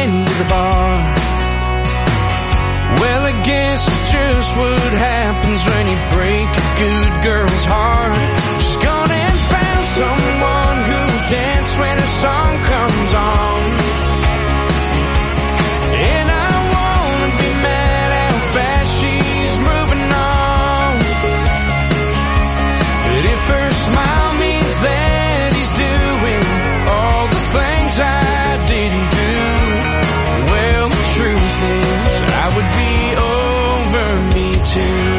into the bar. Well, I guess it's just what happens when you break a good girl's heart. She's gone and found someone who'll dance when her song comes on. And I wanna be mad how fast she's moving on. But if her smile means that he's doing all the things I didn't do, well, the truth is I would be over me too.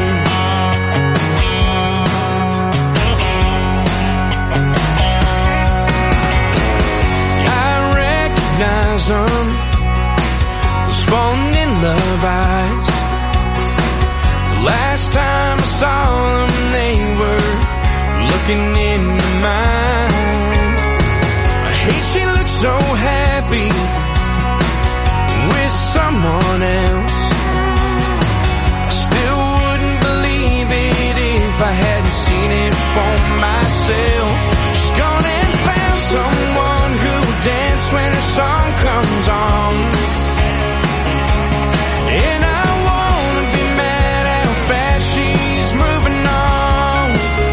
I recognize them, those falling in love eyes. The last time I saw them, they were looking into mine. I hate she looks so happy with someone else. I still wouldn't believe it if I hadn't seen it for myself. She's gone and found someone who will dance when her song comes on. And I wanna be mad how fast she's moving on.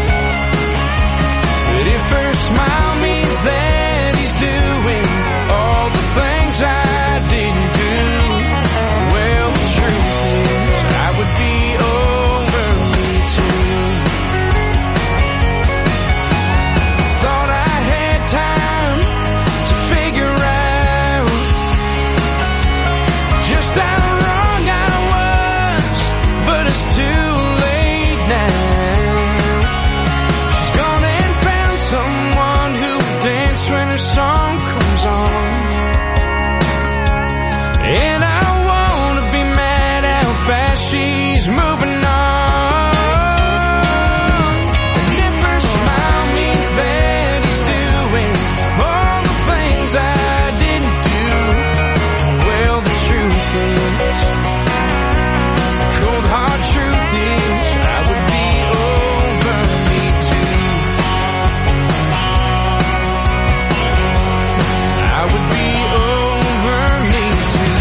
But if her smile means that he's doing all the things I didn't do, well, the truth is I would be over me too. Thought I had time to figure out just how wrong I was, but it's too late now. She's gone and found someone who'll dance when her song comes on. And I wanna be mad how fast she's moving on. And if her smile means that he's doing all the things I didn't do, well, the truth is, cold hard truth is, I would be over me too. I would be over me too.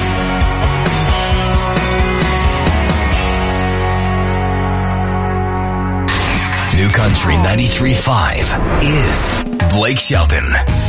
New Country 93.5 is Blake Shelton.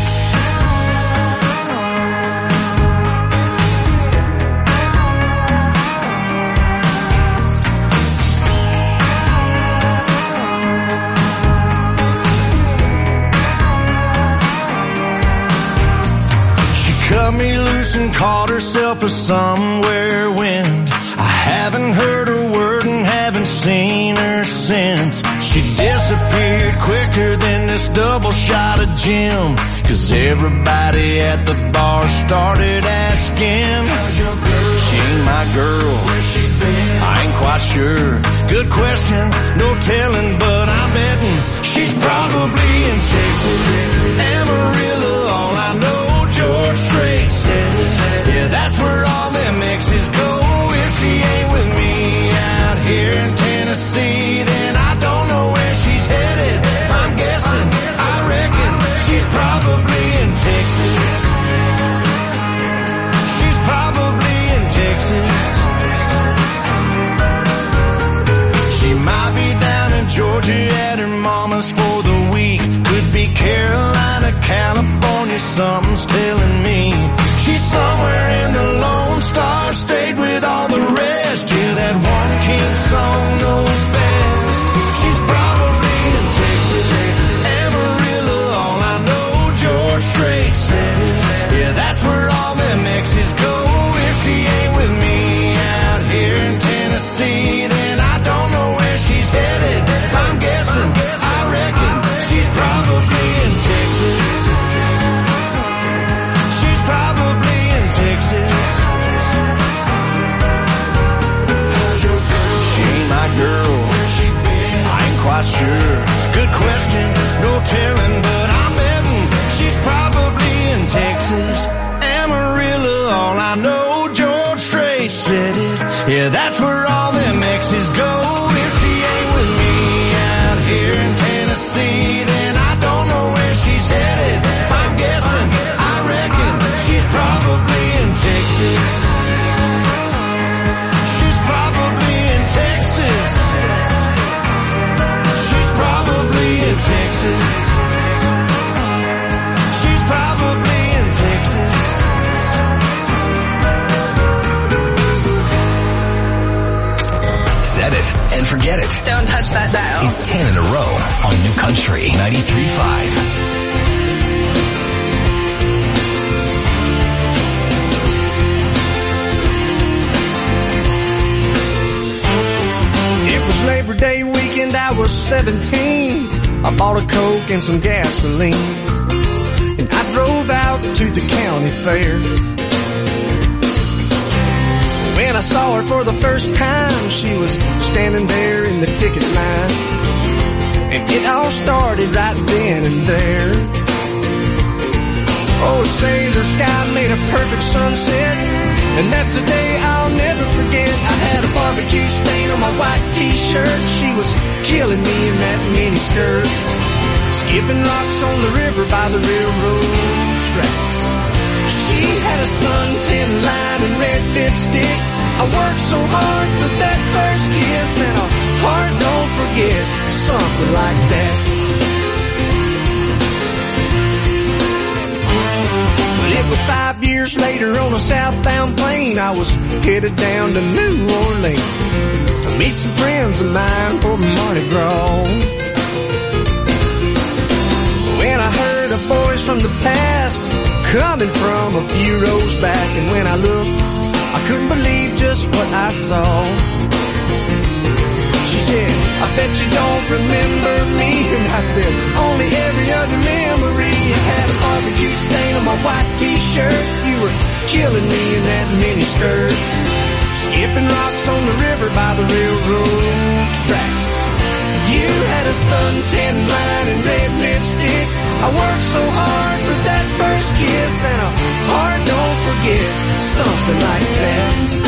She cut me loose and caught herself a somewhere wind. I haven't heard a word and haven't seen her since. She disappeared quicker than this double shot of gin, 'cause everybody at the bar started asking, how's your girl? She ain't my girl. Where's she been? I ain't quite sure. Good question, no telling, but I'm betting she's probably in Texas. Amarillo, all I know, George Strait said it. Yeah, that's where all them exes go. If she ain't with me out here in Tennessee, then I don't know where she's headed. I'm guessing, I reckon she's probably in Texas. She's probably in Texas. She might be down in Georgia at her mama's for the week. Could be Carolina, California, something's telling me. She's somewhere in the Lone Star State with all the rest. Yeah, that one kid song knows best. She's probably in Texas. Amarillo, all I know, George Strait said it. Yeah, that's where all them exes go. If she ain't with me out here in Tennessee, then I don't know where she's headed. I'm guessing, I reckon she's probably in Texas. She's probably in Texas. She ain't my girl. I ain't quite sure. Good question, no telling, but I'm betting she's probably in Texas. Amarillo, all I know, George Strait said it. Yeah, that's where all them exes go. If she ain't with me out here in Tennessee, then I don't know where she's headed. I'm guessing, I reckon she's probably in and forget it. Don't touch that dial. It's 10 in a row on New Country 93.5. Labor Day weekend, I was 17. I bought a Coke and some gasoline, and I drove out to the county fair. When I saw her for the first time, she was standing there in the ticket line, and it all started right then and there. Oh, say the sky made a perfect sunset, and that's a day I'll never forget. I had a barbecue stain on my white t-shirt. She was killing me in that mini skirt, skipping rocks on the river by the railroad tracks. She had a suntan line and red lipstick. I worked so hard for that first kiss, and a heart don't forget, something like that. It was 5 years later on a southbound plane. I was headed down to New Orleans to meet some friends of mine for Mardi Gras. When I heard a voice from the past coming from a few rows back, and when I looked, I couldn't believe just what I saw. She said, I bet you don't remember me. And I said, only every other memory. I had a barbecue stain on my white t-shirt. You were killing me in that mini skirt, skipping rocks on the river by the railroad tracks. You had a suntan line and red lipstick. I worked so hard for that first kiss, and a heart don't forget, something like that.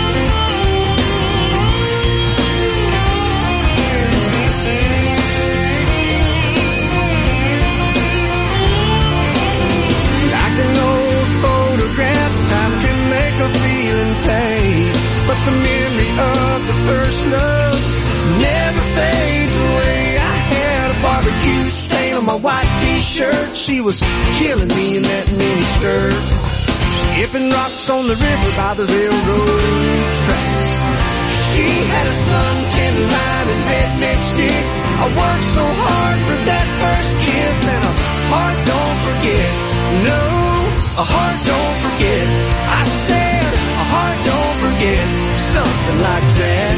A feeling fade, but the memory of the first love never fades away. I had a barbecue stain on my white t-shirt. She was killing me in that mini skirt, skipping rocks on the river by the railroad tracks. She had a suntan line and red lipstick. I worked so hard for that first kiss, and a heart don't forget. No, a heart don't forget. I said a heart don't forget, something like that.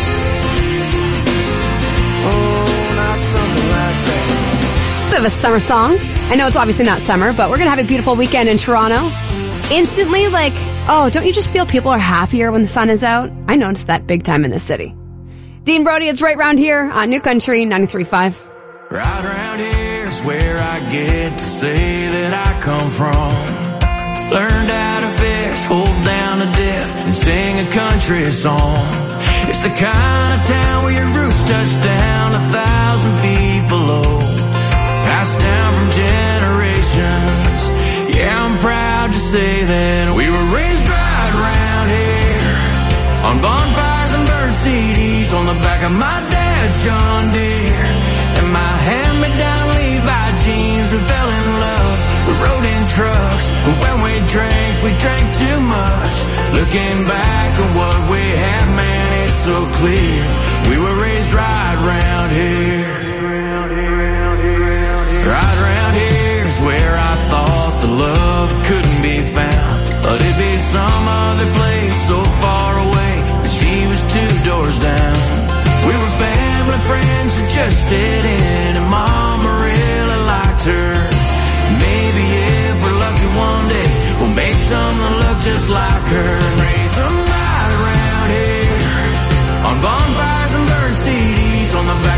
Oh, not something like that. Bit of a summer song. I know it's obviously not summer, but we're going to have a beautiful weekend in Toronto. Instantly, like, oh, don't you just feel people are happier when the sun is out? I noticed that big time in this city. Dean Brody, it's right round here on New Country 93.5. Right around here is where I get to say that I come from. Learned how to fish, hold down a dip, and sing a country song. It's the kind of town where your roots touch down 1,000 feet below, passed down from generations. Yeah, I'm proud to say that we were raised right around here, on bonfires and burnt CDs, on the back of my dad's John Deere, and my hand-me-down Levi jeans. We fell in love, we rode in trucks, but when we drank too much. Looking back at what we had, man, it's so clear. We were raised right around here. Right around here is where I thought the love couldn't be found. But it'd be some other place so far away that she was 2 doors down. We were family friends who just fit in, and Mama really liked her. Maybe if we're lucky one day, we'll make someone look just like her. Raise them right around here, on bonfires and burnt CDs, on the back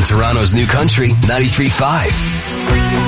on Toronto's New Country 93.5.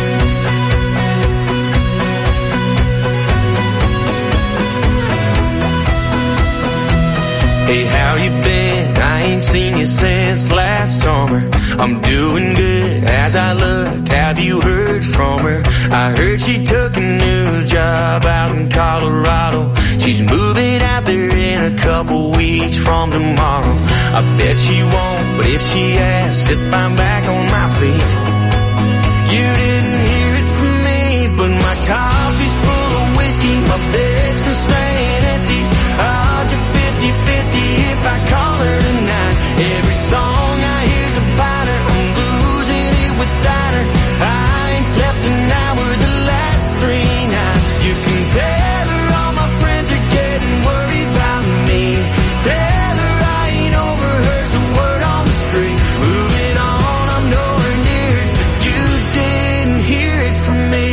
Hey, how you been? I ain't seen you since last summer. I'm doing good as I look. Have you heard from her? I heard she took a new job out in Colorado. She's moving out there in a couple weeks from tomorrow. I bet she won't, but if she asks if I'm back on my feet, you didn't hear it from me, but my coffee's full of whiskey, my bed's been staying empty. I'll just 50-50 if I call her tonight. Every song I hear's about her, I'm losing it without her. I ain't slept an hour the last 3 nights. You can tell her all my friends are getting worried about me. Tell her I ain't over her's a word on the street. Moving on, I'm nowhere near it, but you didn't hear it from me.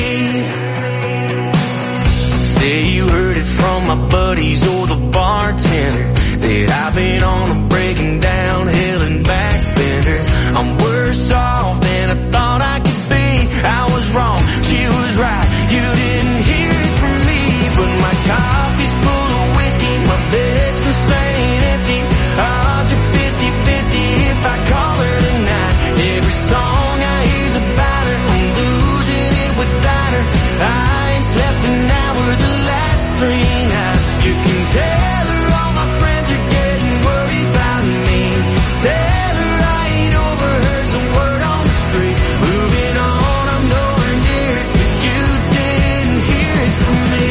Say you heard it from my buddies or the bartender that I've been on a breaking down hill and back bender. I'm worse off than I thought I could be. I was wrong, she was right. You didn't hear it from me, but my coffee's full of whiskey, my bed's been staying empty. I'll do 50-50 if I call her tonight. Every song I hear's about her, I'm losing it without her. I ain't slept an hour the last 3 nights. You can tell her all my friends are getting worried about me. Tell her I ain't over her's a word on the street. Moving on, I'm nowhere near it, but you didn't hear it from me.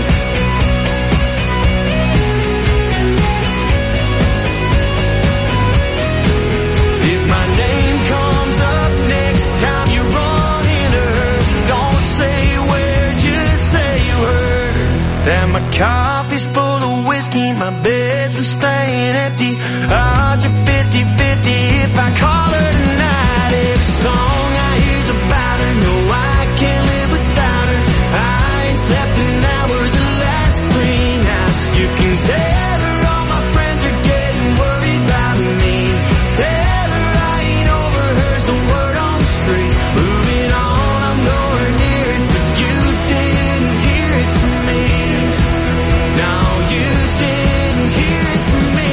If my name comes up next time you run into her, don't say where, just say you heard that my coffee's full of whiskey, my bed's been staying empty. I'll do 50-50 if I call her tonight. Every song I hear's about her, no, I can't live without her. I ain't slept an hour the last 3 nights. You can tell her all my friends are getting worried about me. Tell her I ain't over her's the word on the street. Moving on, I'm nowhere near it, but you didn't hear it from me. No, you didn't hear it from me.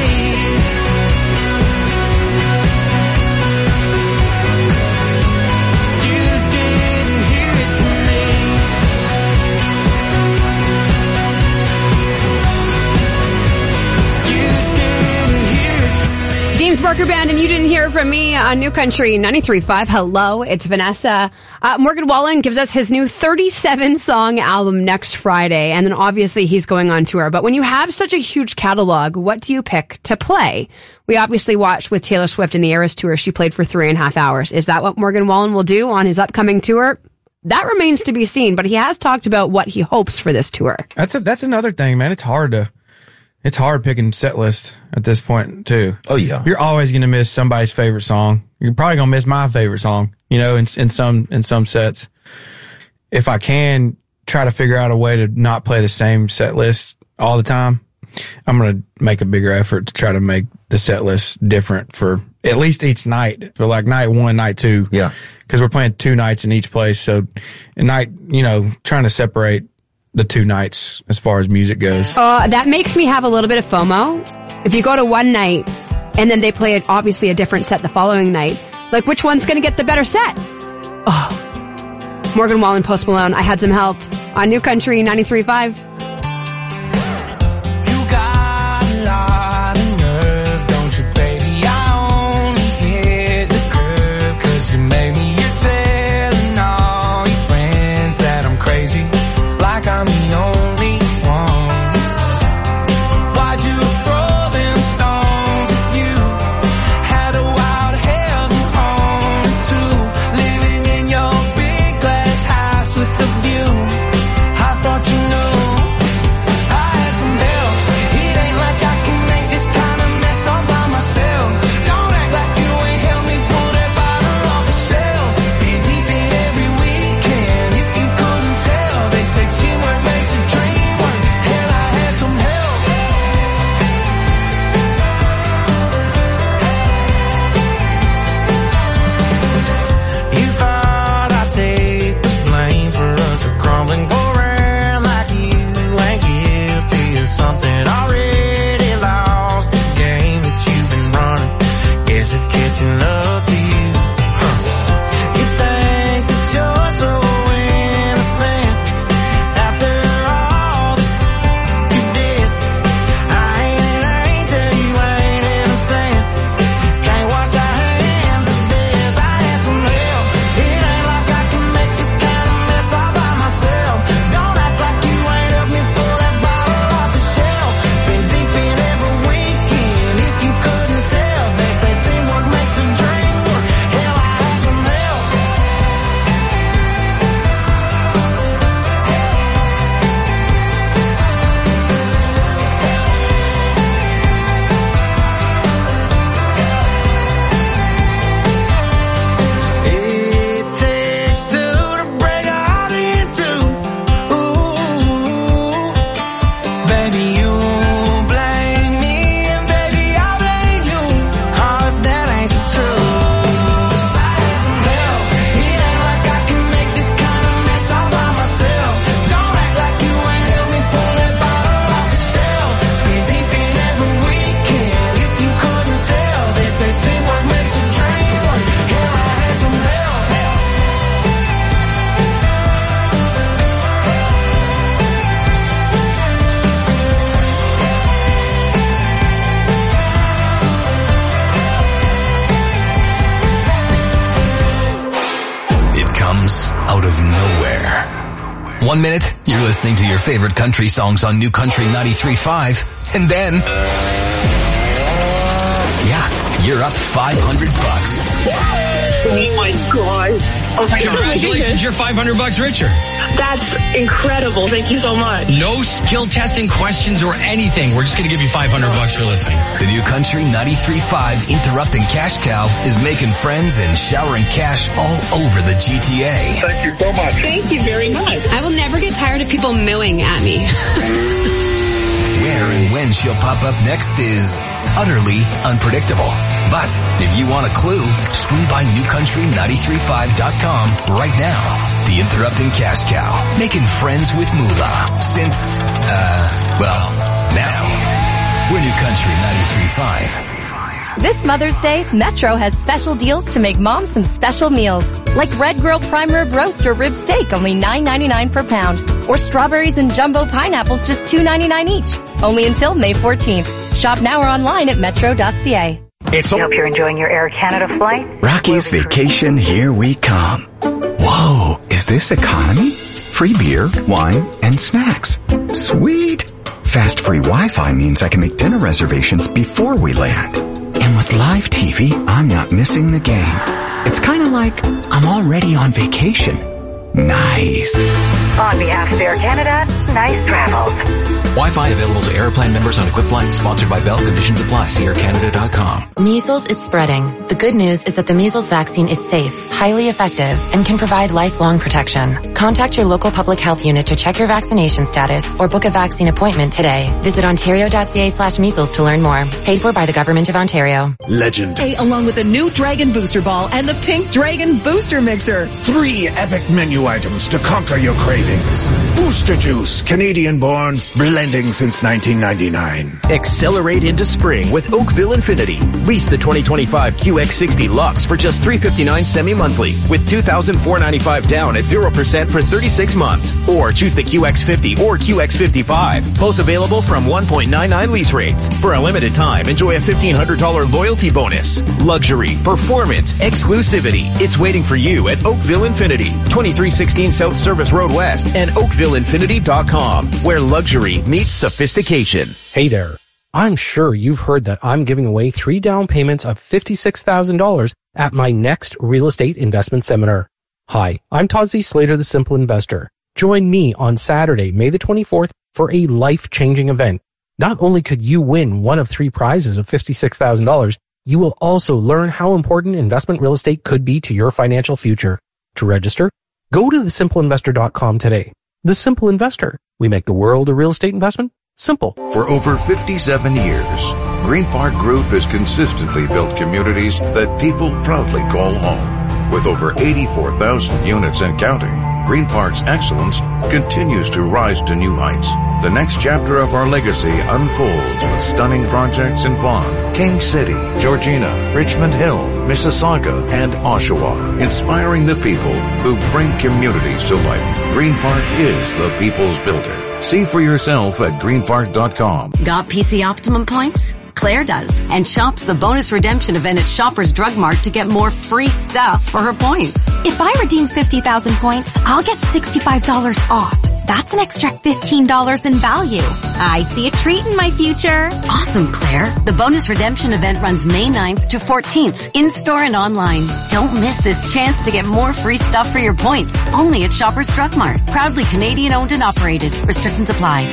You didn't hear it from me. You didn't hear it from me. James Barker Band, and you didn't hear from me on New Country 93.5. Hello, it's Vanessa. Morgan Wallen gives us his new 37-song album next Friday, and then obviously he's going on tour. But when you have such a huge catalog, what do you pick to play? We obviously watched with Taylor Swift in the Eras Tour. She played for 3.5 hours. Is that what Morgan Wallen will do on his upcoming tour? That remains to be seen, but he has talked about what he hopes for this tour. That's another thing, man. It's hard picking set list at this point too. Oh yeah. You're always going to miss somebody's favorite song. You're probably going to miss my favorite song, in some sets. If I can try to figure out a way to not play the same set list all the time, I'm going to make a bigger effort to try to make the set list different for at least each night. So like night 1, night 2. Yeah. Cause we're playing 2 nights in each place. So trying to separate the 2 nights as far as music goes. That makes me have a little bit of FOMO. If you go to one night and then they play obviously a different set the following night, like which one's going to get the better set? Oh, Morgan Wallen, Post Malone, I Had Some Help on New Country 93.5. Living in your big glass house with a view. I thought you knew comes out of nowhere. 1 minute, you're listening to your favorite country songs on New Country 93.5, and then, yeah, you're up $500. Oh my God. Oh my Congratulations, you're $500 richer. That's incredible. Thank you so much. No skill testing questions or anything. We're just going to give you $500 for listening. The New Country 93.5 Interrupting Cash Cow is making friends and showering cash all over the GTA. Thank you so much. Thank you very much. I will never get tired of people mooing at me. Where and when she'll pop up next is utterly unpredictable. But if you want a clue, swing by newcountry935.com right now. The Interrupting Cash Cow, making friends with Moolah since, now. We're New Country 93.5. This Mother's Day, Metro has special deals to make mom some special meals. Like Red Grill Prime Rib Roast or Rib Steak, only $9.99 per pound. Or strawberries and jumbo pineapples, just $2.99 each. Only until May 14th. Shop now or online at metro.ca. I hope you're enjoying your Air Canada flight. Rocky's Vacation, here we come. Whoa, is this economy? Free beer, wine, and snacks. Sweet. Fast free Wi-Fi means I can make dinner reservations before we land. And with live TV, I'm not missing the game. It's kind of like I'm already on vacation. Nice. On behalf of Air Canada, nice travels. Wi-Fi available to Airplane members on equipped flights. Sponsored by Bell. Conditions apply. See aircanada.com. Measles is spreading. The good news is that the measles vaccine is safe, highly effective, and can provide lifelong protection. Contact your local public health unit to check your vaccination status or book a vaccine appointment today. Visit ontario.ca/measles to learn more. Paid for by the Government of Ontario. Legend. Along with the new Dragon Booster Ball and the Pink Dragon Booster Mixer. 3 epic menu items to conquer your cravings. Booster Juice, Canadian-born, blending since 1999. Accelerate into spring with Oakville Infinity. Lease the 2025 QX60 Lux for just $359 semi-monthly with $2,495 down at 0% for 36 months. Or choose the QX50 or QX55. Both available from 1.99 lease rates. For a limited time, enjoy a $1,500 loyalty bonus. Luxury, performance, exclusivity. It's waiting for you at Oakville Infinity. 2316 South Service Road West and OakvilleInfinity.com, where luxury meets sophistication. Hey there. I'm sure you've heard that I'm giving away 3 down payments of $56,000 at my next real estate investment seminar. Hi, I'm Todd Z. Slater, the Simple Investor. Join me on Saturday, May the 24th for a life-changing event. Not only could you win one of 3 prizes of $56,000, you will also learn how important investment real estate could be to your financial future. To register, go to thesimpleinvestor.com today. The Simple Investor. We make the world of real estate investment simple. For over 57 years, Green Park Group has consistently built communities that people proudly call home. With over 84,000 units and counting, Green Park's excellence continues to rise to new heights. The next chapter of our legacy unfolds with stunning projects in Vaughan, King City, Georgina, Richmond Hill, Mississauga, and Oshawa, inspiring the people who bring communities to life. Green Park is the people's builder. See for yourself at greenpark.com. Got PC Optimum points? Claire does, and shops the bonus redemption event at Shoppers Drug Mart to get more free stuff for her points. If I redeem 50,000 points, I'll get $65 off. That's an extra $15 in value. I see a treat in my future. Awesome, Claire. The bonus redemption event runs May 9th to 14th, in-store and online. Don't miss this chance to get more free stuff for your points. Only at Shoppers Drug Mart. Proudly Canadian owned and operated. Restrictions apply.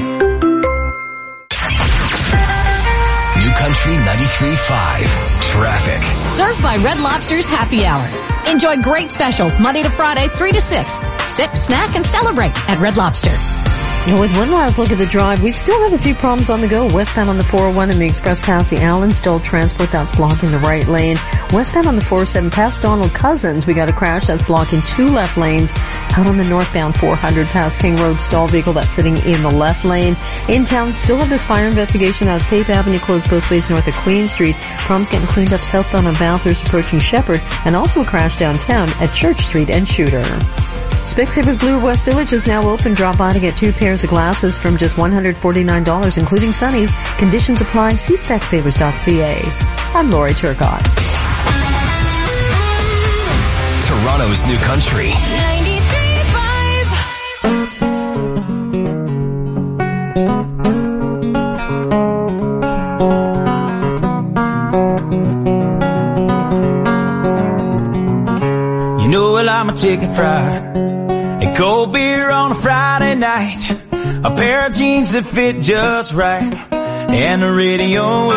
New Country 93.5 Traffic. Served by Red Lobster's Happy Hour. Enjoy great specials Monday to Friday, 3 to 6. Sip, snack, and celebrate at Red Lobster. And with one last look at the drive, we still have a few problems on the go. Westbound on the 401 and the express past the Allen, still transport that's blocking the right lane. Westbound on the 407 past Donald Cousins, we got a crash that's blocking 2 left lanes. Out on the northbound 400 past King Road, stall vehicle that's sitting in the left lane. In town, still have this fire investigation. That's Pape Avenue closed both ways north of Queen Street. Problems getting cleaned up southbound on Bathurst approaching Shepherd, and also a crash downtown at Church Street and Shooter. Specsavers Bloor West Village is now open. Drop by to get 2 pairs of glasses from just $149, including sunnies. Conditions apply. See specsavers.ca. I'm Lori Turcott. Toronto Toronto's new country. 93.5. You know, well, I'm a chicken fried and cold beer on a Friday night, a pair of jeans that fit just right, and the radio.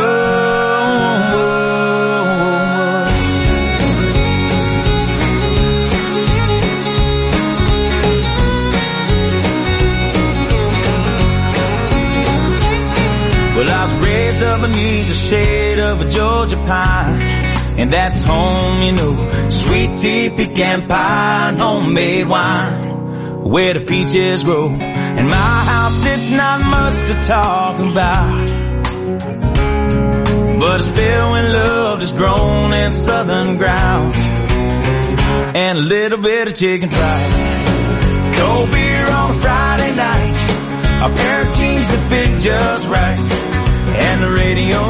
Well, I was raised up beneath the shade of a Georgia pine, and that's home, you know. Sweet tea, pecan pie, and homemade wine, where the peaches grow. And my house, it's not much to talk about, but it's filled with love that's grown in southern ground, and a little bit of chicken fried. Cold beer on a Friday night, a pair of jeans that fit just right, and the radio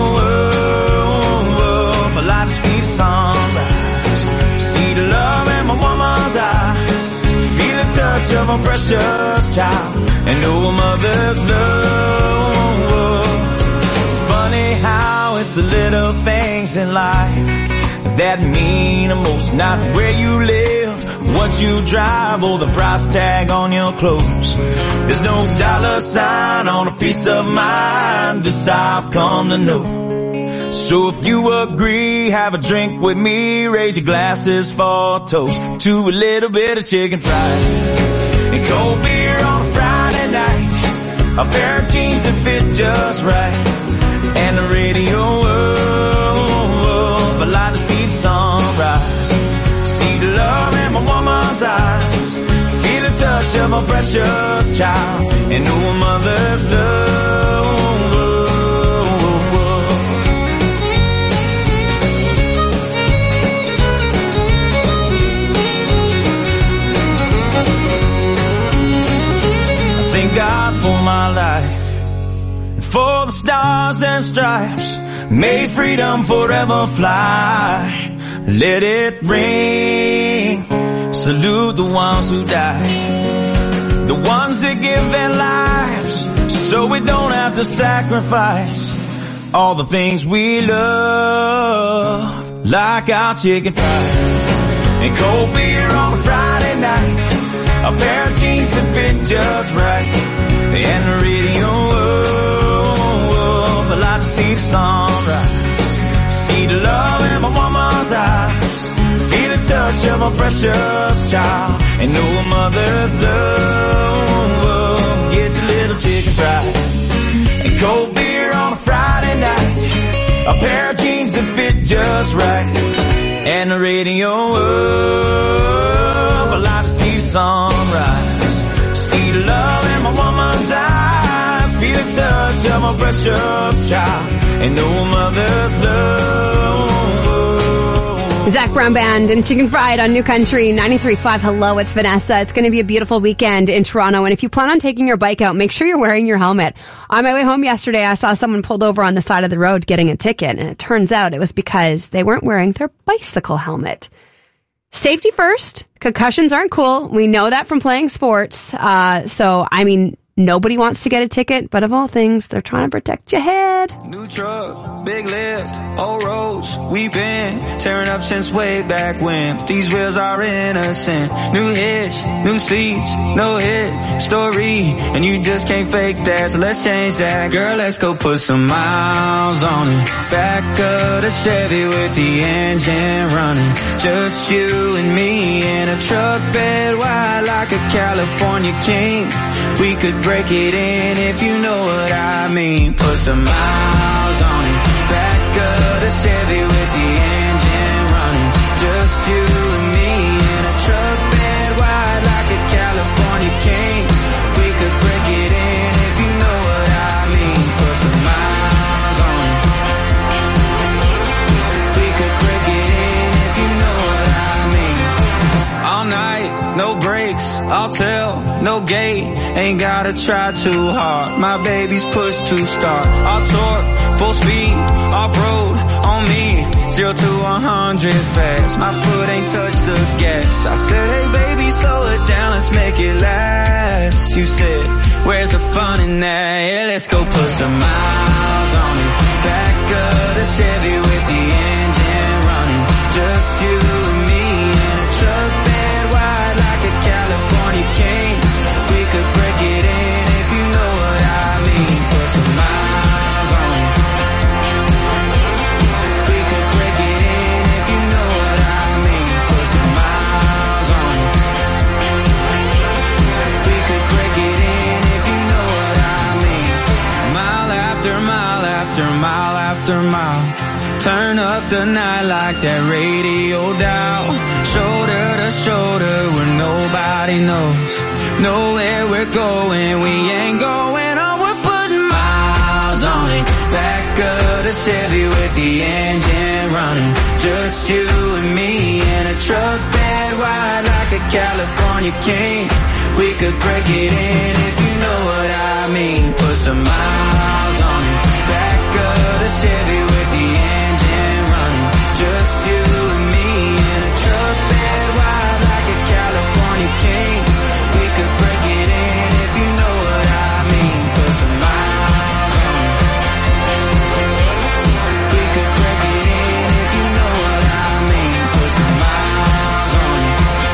up. I like to see the sunrise, see the love in my woman's eyes, feel the touch of a precious child, and know a mother's love. It's funny how it's the little things in life that mean the most. Not where you live, what you drive, or the price tag on your clothes. There's no dollar sign on a piece of mind, this I've come to know. So if you agree, have a drink with me, raise your glasses for a toast to a little bit of chicken fried and cold beer on a Friday night, a pair of jeans that fit just right, and the radio up. I like to see the sunrise, see the love in my woman's eyes, feel the touch of a precious child, and know a mother's love. Thank God for my life, and for the stars and stripes, may freedom forever fly. Let it ring, salute the ones who died, the ones that give their lives so we don't have to sacrifice all the things we love, like our chicken fried and cold beer on a Friday night, a pair of jeans that fit just right, and the radio up. I like to see the sunrise, see the love in my woman's eyes, feel the touch of a precious child, and know a mother's love. Get your little chicken fried and cold beer on a Friday night, a pair of jeans that fit just right, and the radio up. I like to see the sunrise, see the love in my woman's eyes, feel the touch of my precious child, and know a mother's love. Zac Brown Band and Chicken Fried on New Country 93.5. Hello, it's Vanessa. It's going to be a beautiful weekend in Toronto, and if you plan on taking your bike out, make sure you're wearing your helmet. On my way home yesterday, I saw someone pulled over on the side of the road getting a ticket, and it turns out it was because they weren't wearing their bicycle helmet. Safety first. Concussions aren't cool. We know that from playing sports. Nobody wants to get a ticket, but of all things, they're trying to protect your head. New truck, big lift, old roads, we've been tearing up since way back when. These wheels are innocent. New hitch, new seats, no hit story, and you just can't fake that, so let's change that. Girl, let's go put some miles on it. Back of the Chevy with the engine running. Just you and me in a truck bed wide like a California king. We could break it in if you know what I mean. Put some miles on it. Back of the Chevy with the engine running. Just you and me in a truck bed wide like a California king. We could break it in if you know what I mean. Put some miles on it. We could break it in if you know what I mean. All night, no breaks, I'll tell, no gate. Ain't gotta try too hard, my baby's push to start. I'll torque full speed, off-road, on me, 0 to 100 fast. My foot ain't touched the gas. I said, hey baby, slow it down, let's make it last. You said, where's the fun in that? Yeah, let's go put some miles on it. Back of the Chevy with the engine running. Just you and me in a truck bed wide like a California king. We could break it in if you know what I mean. Put some miles on it. We could break it in if you know what I mean. Put some miles on it. We could break it in if you know what I mean. Mile after mile after mile after mile. Turn up the night like that radio dial. Shoulder to shoulder where nobody knows. Know where we're going, we ain't going on. We're putting miles on it. Back of the Chevy with the engine running. Just you and me in a truck bed wide like a California king. We could break it in if you know what I mean. Put some miles on it. Back of the Chevy with the engine running. Just you and me in a truck bed wide like a California king. We could break it in if you know what I mean. Put some miles on it. We could break it in if you know what I mean. Put some miles on it.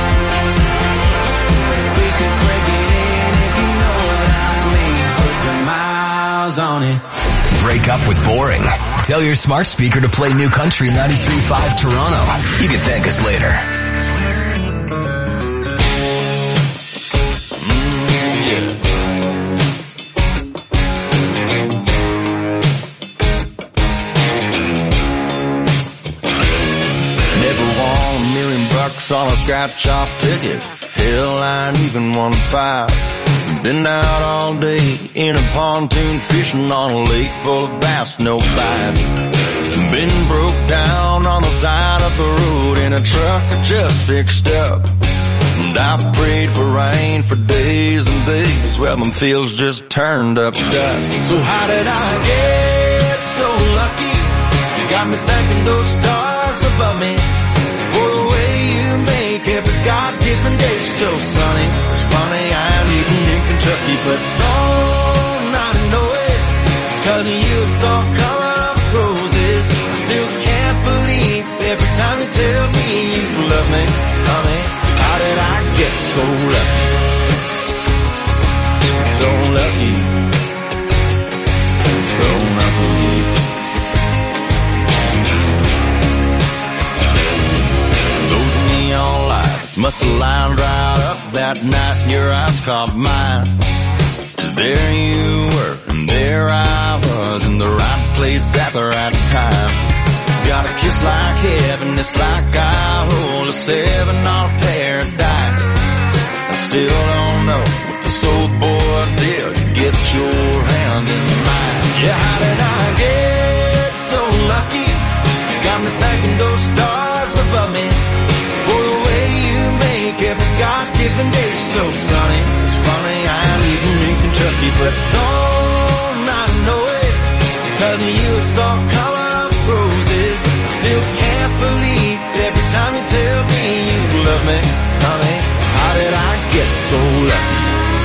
We could break it in if you know what I mean. Put some miles on it. Break up with boring. Tell your smart speaker to play New Country 93.5 Toronto. You can thank us later. Never won $1 million on a scratch-off ticket. Hell, I ain't even won 5. Been out all day in a pontoon fishing on a lake full of bass, no bites. Been broke down on the side of the road in a truck I just fixed up. And I prayed for rain for days and days. Well, them fields just turned up dust. So how did I get so lucky? You got me thanking those stars above me for the way you make every God-given day so sunny. It's funny, I'm living in Kentucky, but don't I know it? 'Cause of you it's all coming up roses. I still can't believe every time you tell me you love me, honey. How did I get so lucky? So lucky. So lucky. Those neon lights must have lined right up that night and your eyes caught mine. There you were, and there I was, in the right place at the right time. Got a kiss like heaven, it's like I hold a 7 on paradise. I still don't know what the soul boy did to get your hand in mine. Yeah, how did I get so lucky? You got me thanking those stars above me for the way you make every God-given day so sunny. It's funny, I'm living in Kentucky, but don't I know it? 'Cause of you it's all coming up roses. Still can't believe every time you tell me you love me, honey. How did I get so lucky?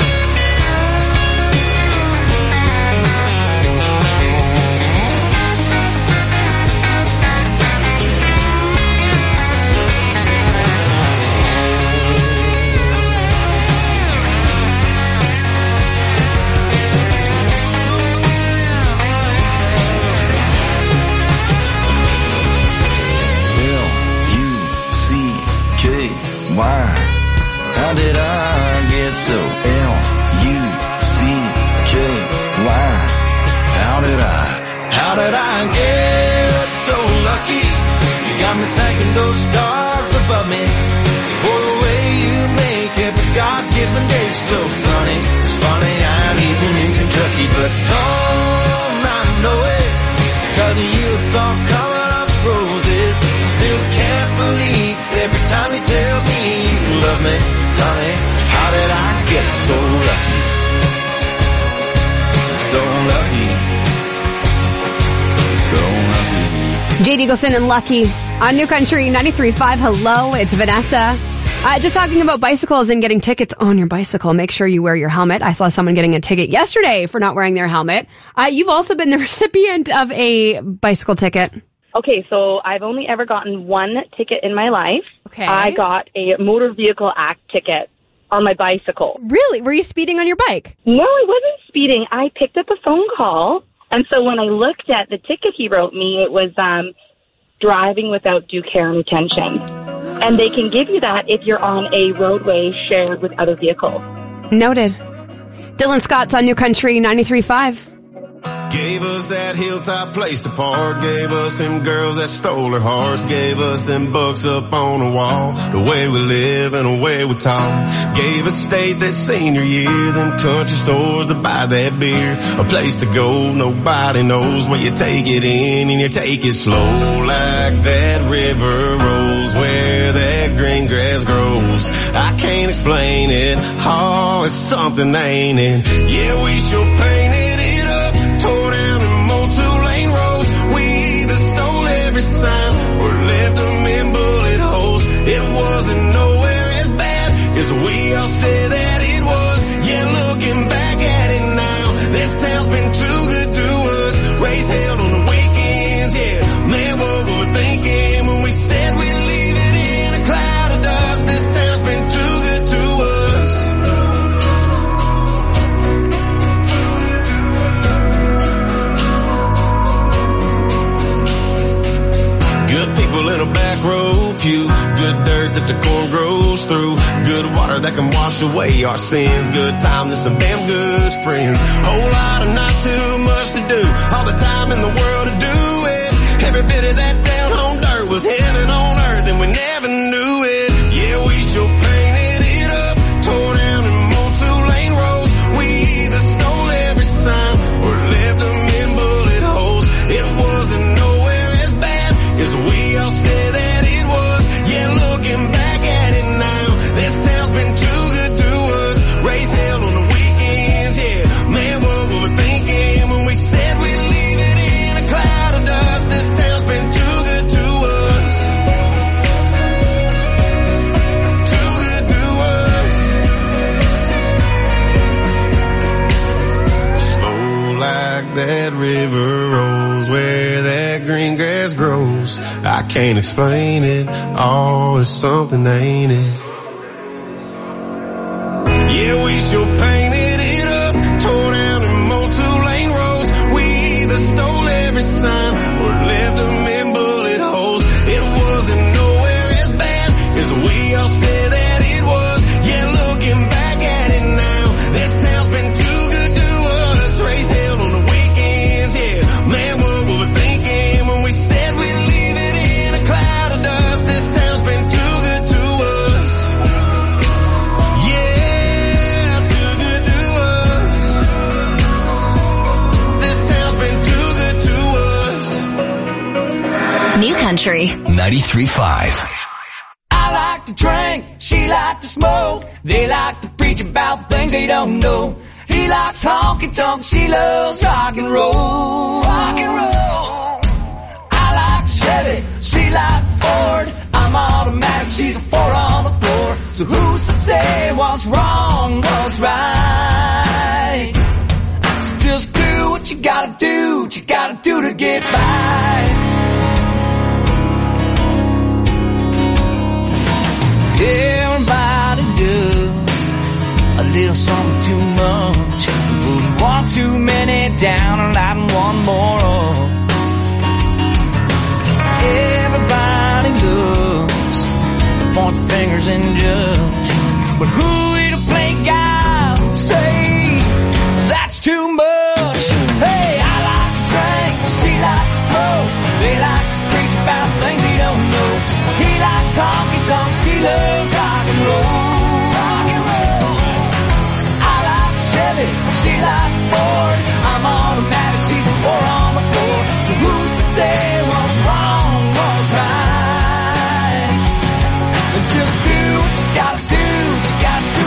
Why? How did I get so L-U-C-K-Y? How did I get so lucky? You got me thanking those stars above me for the way you make every God-given day so sunny. It's funny, I'm even in Kentucky, but don't I know it? 'Cause of you it's all coming up roses. Still can't believe every time you tell me you love me, honey. How did I get so lucky? So lucky. Jade Eagleson and Lucky on New Country 93.5. Hello, it's Vanessa. Just talking about bicycles and getting tickets on your bicycle. Make sure you wear your helmet. I saw someone getting a ticket yesterday for not wearing their helmet. You've also been the recipient of a bicycle ticket. Okay, so I've only ever gotten one ticket in my life. Okay. I got a Motor Vehicle Act ticket on my bicycle. Really? Were you speeding on your bike? No, I wasn't speeding. I picked up a phone call, and so when I looked at the ticket he wrote me, it was driving without due care and attention. And they can give you that if you're on a roadway shared with other vehicles. Noted. Dylan Scott's on New Country 93.5. Gave us that hilltop place to park. Gave us them girls that stole her hearts. Gave us them books up on the wall. The way we live and the way we talk. Gave us state that senior year. Them country stores to buy that beer. A place to go nobody knows, where you take it in and you take it slow. Like that river rolls where that green grass grows. I can't explain it. Oh, it's something, ain't it? Yeah, we sure painted it up. Tore down and mowed 2-lane roads. We either stole every sign or left them in bullet holes. It wasn't nowhere as bad as we all said that it was. Yeah, looking back at it now, this town's been too good to us. Race held on the weekends, yeah. Man, what were we thinking when we said we'd leave it in a cloud of dust? This town's been too good to us. Good people in a back row pew. Good dirt that the corn grows through. Good water that can wash away our sins. Good times and some damn good friends. Whole lot of not too much to do. All the time in the world to do it. Every bit of that down home dirt was heaven on earth and we never knew it. Yeah, we sure painted it up. Tore down and mowed 2-lane roads. We either stole every sign or left them in bullet holes. It wasn't nowhere as bad as we all said that it was. Yeah, looking back at it now, this town's been too good to us. Race held on the weekends, yeah. Man, what were we thinking when we said we'd leave it in a cloud of dust? This town's been too good to us. Too good to us. Slow like that river rolls where that green grass grows. I can't explain it. Oh, it's something, ain't it? Yeah, we sure painted it up. Tore down and mowed 2-lane roads. We either stole every sign or left them in bullet holes. It wasn't nowhere as bad as we all said that it was. Yeah, looking back at it now, this town's been too good to us. Race held on the weekends, yeah. Man, what were we thinking when we said we'd leave it in a cloud of dust? This town's been too good to us. Yeah, too good to us. This town's been too good to us. New Country 93.5. I like to drink, she like to smoke. They like to preach about things they don't know. He likes honky tonk, she loves rock and roll. Rock and roll. I like Chevy, she like Ford. I'm automatic, she's a 4 on the floor. So who's to say what's wrong, what's right? So just do what you gotta do, what you gotta do to get by. Everybody does a little something too much. Wouldn't want too many down and lighting one more up. Everybody loves to point fingers and judge, but who are you to play God and say that's too much? Hey, I like to drink, she likes to smoke. They like to preach about things they don't know. He likes honky tonk, she loves rock and roll. Rock and roll. I like Chevy, she likes Ford. I'm automatic, she's a 4 on the floor. So who's to say what's wrong, what's right? Just do what you gotta do, what you gotta do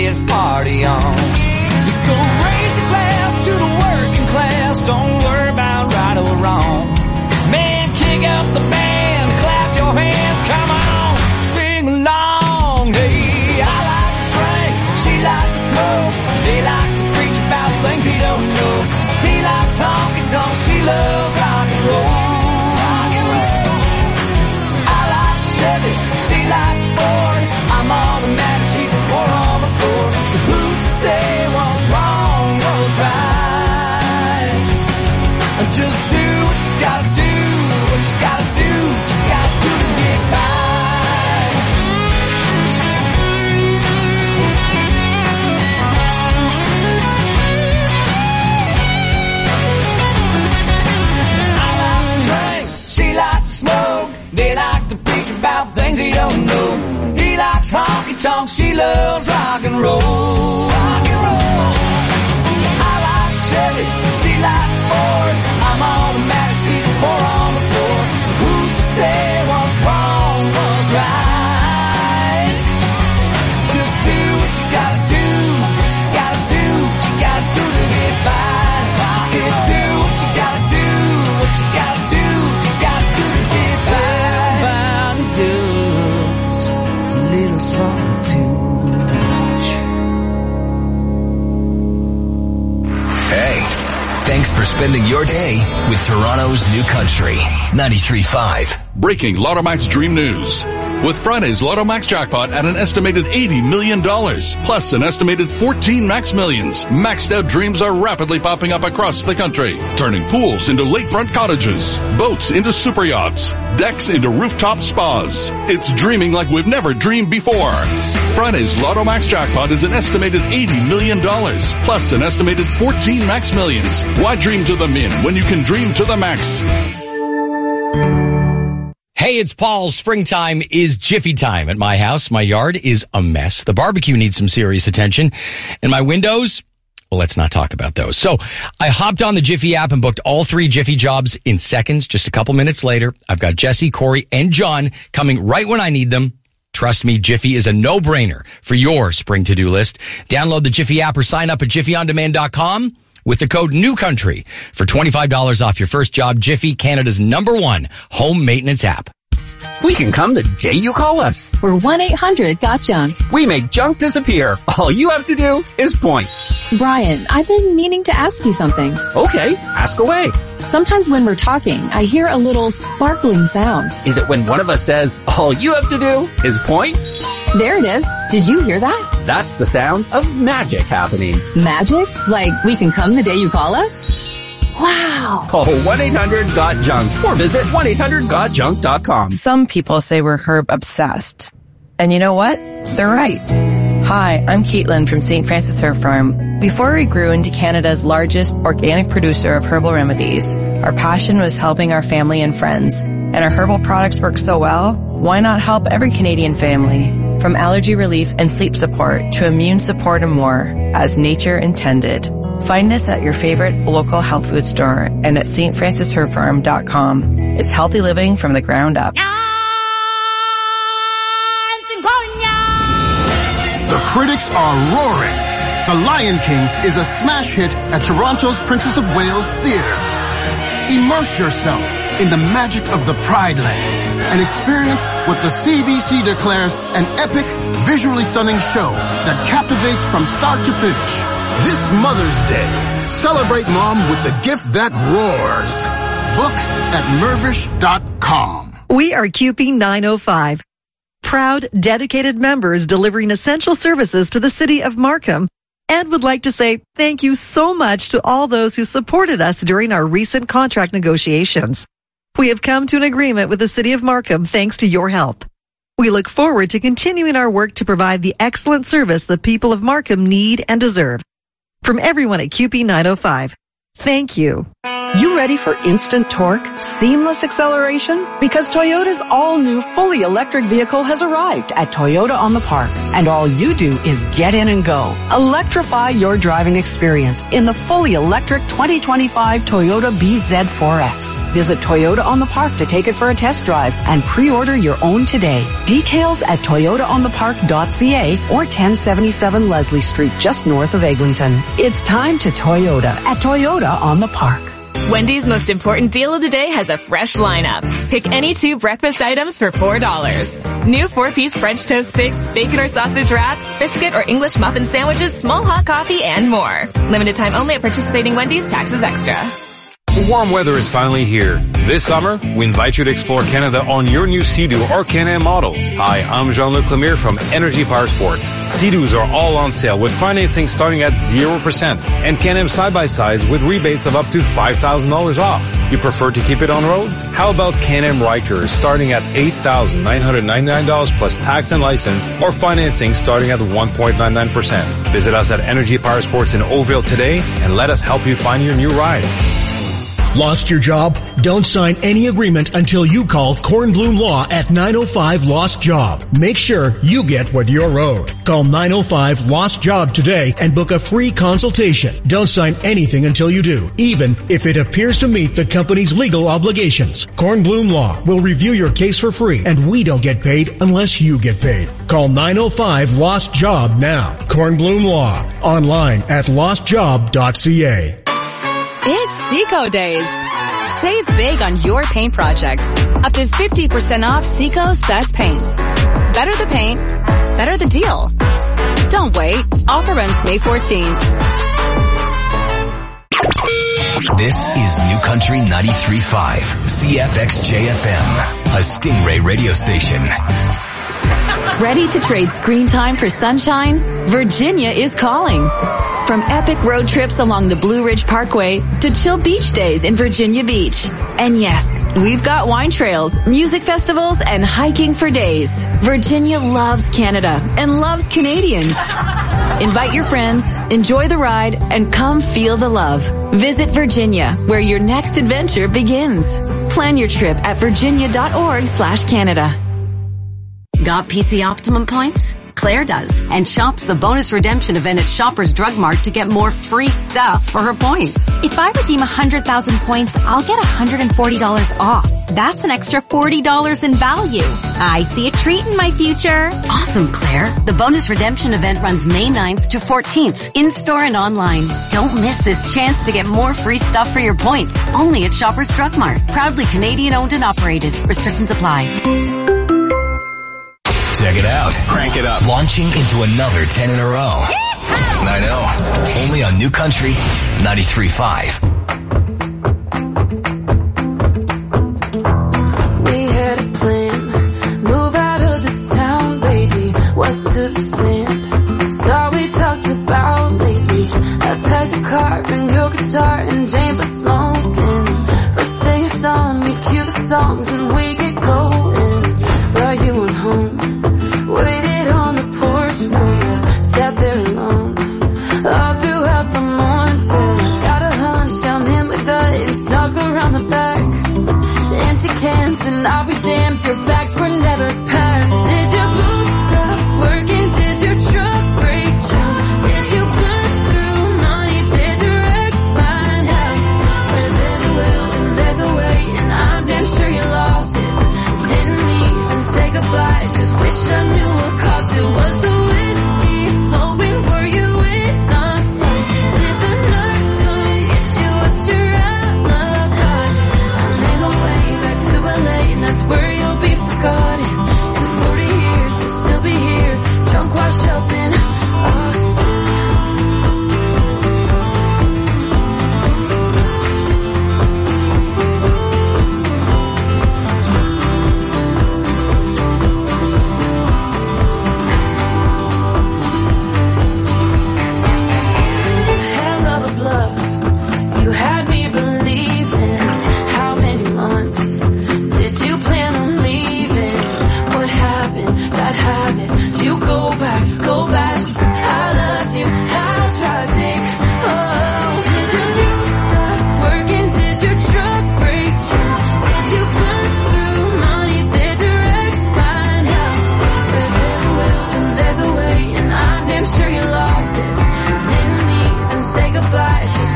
let's party on. So raise your glass to the working class, don't worry about right or wrong. Man, kick up the band, clap your hands, come on, sing along. Hey, I like to drink, she likes to smoke, they like to preach about things he don't know. He likes honky-tonk, she loves rock and roll. Chevy, she likes Ford. I'm automatic, she's a four on the floor. So who's to say what's wrong, what's right? Just do what you gotta do, what you gotta do, what you gotta do to get by. I like to drink, she likes to smoke, they like to preach about things he don't know. He likes honky-tonk, she loves rock and roll. Rock and roll. I like Chevy, she likes Ford. I'm automatic, she's a four on the floor. So who's to say what's wrong, what's right? So just do what you gotta do, what you gotta do, what you gotta do to get by. I said do what you gotta do, what you gotta do, what you gotta do to get by. Little something too much. Hey, thanks for spending your day with Toronto's New Country 93.5. Breaking Lotto Max Dream News. With Friday's Lotto Max jackpot at an estimated $80 million, plus an estimated 14 Max Millions, maxed out dreams are rapidly popping up across the country, turning pools into lakefront cottages, boats into super yachts, decks into rooftop spas. It's dreaming like we've never dreamed before. Friday's Lotto Max jackpot is an estimated $80 million, plus an estimated 14 Max Millions. Why dream to the min when you can dream to the max? Hey, it's Paul. Springtime is Jiffy time at my house. My yard is a mess. The barbecue needs some serious attention. And my windows, well, let's not talk about those. So I hopped on the Jiffy app and booked all 3 Jiffy jobs in seconds. Just a couple minutes later, I've got Jesse, Corey, and John coming right when I need them. Trust me, Jiffy is a no-brainer for your spring to-do list. Download the Jiffy app or sign up at jiffyondemand.com. with the code NEWCOUNTRY for $25 off your first job. Jiffy, Canada's #1 home maintenance app. We can come the day you call us. We're 1-800-GOT-JUNK. We make junk disappear. All you have to do is point. Brian, I've been meaning to ask you something. Okay, ask away. Sometimes when we're talking, I hear a little sparkling sound. Is it when one of us says, all you have to do is point? There it is. Did you hear that? That's the sound of magic happening. Magic? Like we can come the day you call us? Wow. Call 1-800-GOT-JUNK or visit 1-800-GOT-JUNK.com. Some people say we're herb obsessed. And you know what? They're right. Hi, I'm Caitlin from St. Francis Herb Farm. Before we grew into Canada's largest organic producer of herbal remedies, our passion was helping our family and friends. And our herbal products work so well, why not help every Canadian family? From allergy relief and sleep support to immune support and more, as nature intended. Find us at your favorite local health food store and at stfrancisherbfarm.com. It's healthy living from the ground up. The critics are roaring. The Lion King is a smash hit at Toronto's Princess of Wales Theatre. Immerse yourself in the magic of the Pride Lands and experience what the CBC declares an epic, visually stunning show that captivates from start to finish. This Mother's Day, celebrate mom with the gift that roars. Book at Mirvish.com. We are QP 905. Proud, dedicated members delivering essential services to the city of Markham, and would like to say thank you so much to all those who supported us during our recent contract negotiations. We have come to an agreement with the city of Markham thanks to your help. We look forward to continuing our work to provide the excellent service the people of Markham need and deserve. From everyone at QP 905, thank you. You ready for instant torque, seamless acceleration? Because Toyota's all-new fully electric vehicle has arrived at Toyota on the Park. And all you do is get in and go. Electrify your driving experience in the fully electric 2025 Toyota BZ4X. Visit Toyota on the Park to take it for a test drive and pre-order your own today. Details at toyotaonthepark.ca or 1077 Leslie Street, just north of Eglinton. It's time to Toyota at Toyota on the Park. Wendy's most important deal of the day has a fresh lineup. Pick any 2 breakfast items for $4. New 4-piece French toast sticks, bacon or sausage wrap, biscuit or English muffin sandwiches, small hot coffee, and more. Limited time only at participating Wendy's, taxes extra. Warm weather is finally here. This summer, we invite you to explore Canada on your new Sea-Doo or Can-Am model. Hi, I'm Jean-Luc Lemire from Energy Power Sports. Sea-Doos are all on sale with financing starting at 0% and Can-Am side-by-sides with rebates of up to $5,000 off. You prefer to keep it on road? How about Can-Am Rykers starting at $8,999 plus tax and license or financing starting at 1.99%. Visit us at Energy Power Sports in Oakville today and let us help you find your new ride. Lost your job? Don't sign any agreement until you call Kornblum Law at 905 Lost Job. Make sure you get what you're owed. Call 905 Lost Job today and book a free consultation. Don't sign anything until you do, even if it appears to meet the company's legal obligations. Kornblum Law will review your case for free, and we don't get paid unless you get paid. Call 905 Lost Job now. Kornblum Law. Online at lostjob.ca. It's Seco Days. Save big on your paint project. Up to 50% off Seco's best paints. Better the paint, better the deal. Don't wait. Offer runs May 14th. This is New Country 93.5, CFXJ-FM, a Stingray radio station. Ready to trade screen time for sunshine? Virginia is calling. From epic road trips along the Blue Ridge Parkway to chill beach days in Virginia Beach. And yes, we've got wine trails, music festivals, and hiking for days. Virginia loves Canada and loves Canadians. Invite your friends, enjoy the ride, and come feel the love. Visit Virginia, where your next adventure begins. Plan your trip at virginia.org/Canada. Got PC Optimum points? Claire does, and shops the bonus redemption event at Shoppers Drug Mart to get more free stuff for her points. If I redeem 100,000 points, I'll get $140 off. That's an extra $40 in value. I see a treat in my future. Awesome, Claire. The bonus redemption event runs May 9th to 14th, in-store and online. Don't miss this chance to get more free stuff for your points. Only at Shoppers Drug Mart. Proudly Canadian owned and operated. Restrictions apply. Check it out. Crank it up. Launching into another 10 in a row. I know. Only on New Country 93.5. We had a plan. Move out of this town, baby. West to the sand. It's all we talked about lately. I packed a car, bring your guitar, and Jane for smoking. First thing at dawn, we cue the songs and we get going. While you went home. Waited on the porch for you, sat there alone, all throughout the morning till I got a hunch down in my gut and snuck around the back. Empty cans and I'll be damned, your bags were never packed. Did your boots stop working? Did your truck break down? Did you burn through money? Did your ex find out? Where there's a will and there's a way, and I'm damn sure you lost it. Didn't even say goodbye, just wish I knew what caused it. Was the whiskey flowing? Were you in a fight? Did the nurse come get you? What's your alibi? I made my way back to LA, and that's where you'll be forgotten. In 40 years of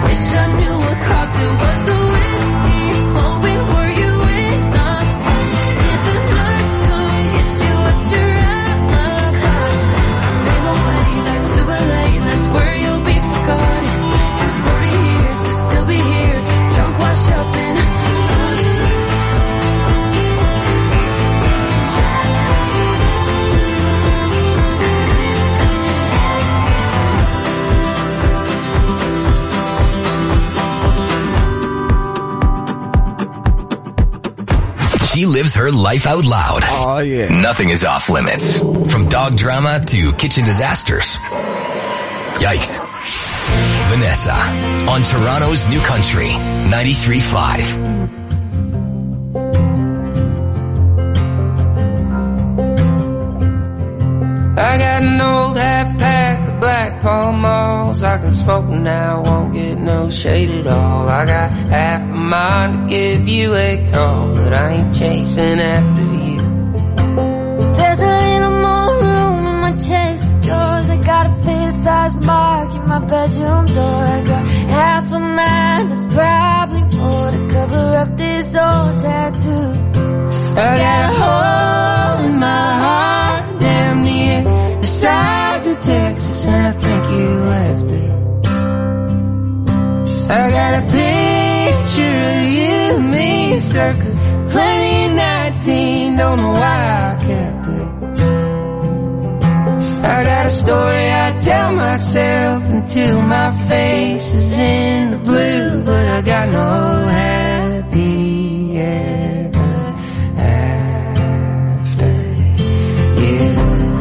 Wish I knew what caused it. Was the whiskey flowing? Were you enough? Did the nurse come get you? What's your alibi? They won't let you back to LA, and that's where you'll be forgotten. In 40 years, you'll still be here, drunk, washed up in She lives her life out loud. Oh, yeah. Nothing is off limits. From dog drama to kitchen disasters. Yikes. Vanessa on Toronto's New Country 93.5. I got an old half pack of Black Pall Malls. I can smoke them now, won't get no shade at all. I got half a mind to give you a call, but I ain't chasing after you. There's a little more room in my chest of yours. I got a fist-sized mark in my bedroom door. I got half a mind and probably more to cover up this old tattoo. I got a hole in my heart, damn near the size of Texas, and I think you left it. I got a picture of you and me circa 2019, don't know why I kept it. I got a story I tell myself until my face is in the blue, but I got no happy ever after you.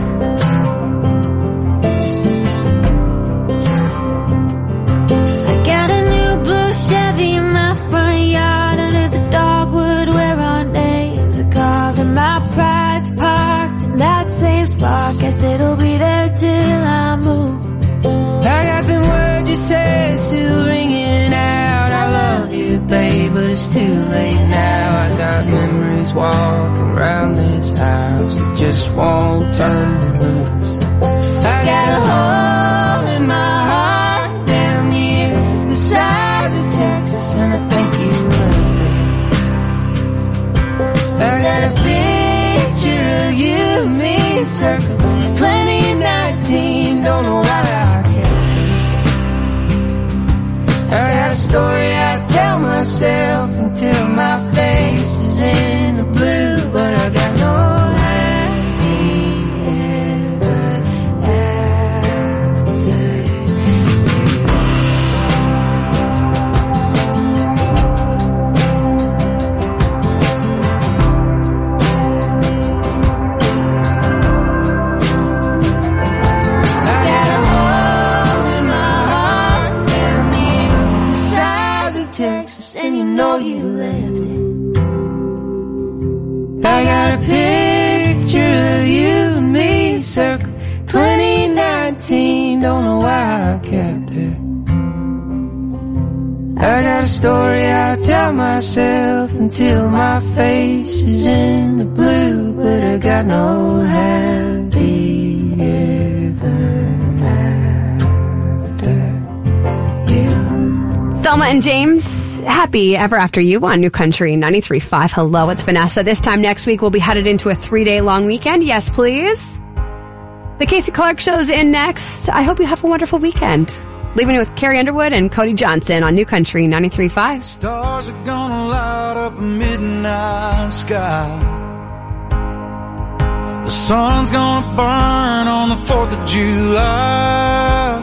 I got a new blue Chevy in my front yard under the dogwood where our names are carved, and my pride's parked in that same spot. Guess it'll be there till I move. I got them words you said still ringing out. I love you, babe, but it's too late now. I got memories walking around this house that just won't turn me loose. I got a hole in my heart, damn near the size of Texas, and I think you left it. I got a picture of you and me circa 2019, don't know why I kept it. I got a story I tell myself until my face is in the blue, but I got no happy ever after you. I got a hole in my heart, damn near the size of Texas, and you know you left it. I got a picture of you and me circa 2019, don't know why I kept it. I got a story I tell myself until my face is in the blue, but I got no happy ever after you. Thelma and James, happy ever after you on New Country 93.5. Hello, it's Vanessa. This time next week, we'll be headed into a 3-day long weekend. Yes, please. The Casey Clark Show's in next. I hope you have a wonderful weekend. Leaving you with Carrie Underwood and Cody Johnson on New Country 93.5. Stars are gonna light up a midnight sky. The sun's gonna burn on the 4th of July.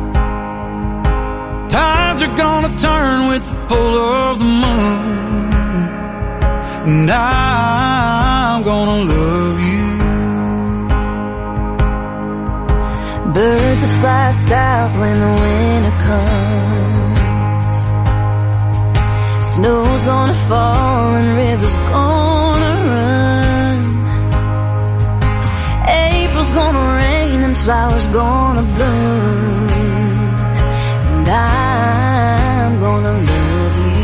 Tides are gonna turn with the pull of the moon, and I'm gonna love you. Birds will fly south when the winter comes. Snow's gonna fall and rivers gonna run. April's gonna rain and flowers gonna bloom, and I'm gonna love you.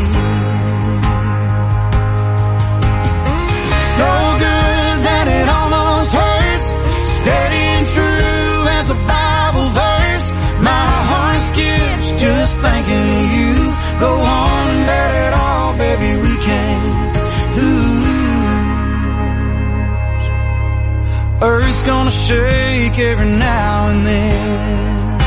So good that it almost hurts, steady and true as a Bible verse. My heart skips just thinking of you. gonna shake every now and then.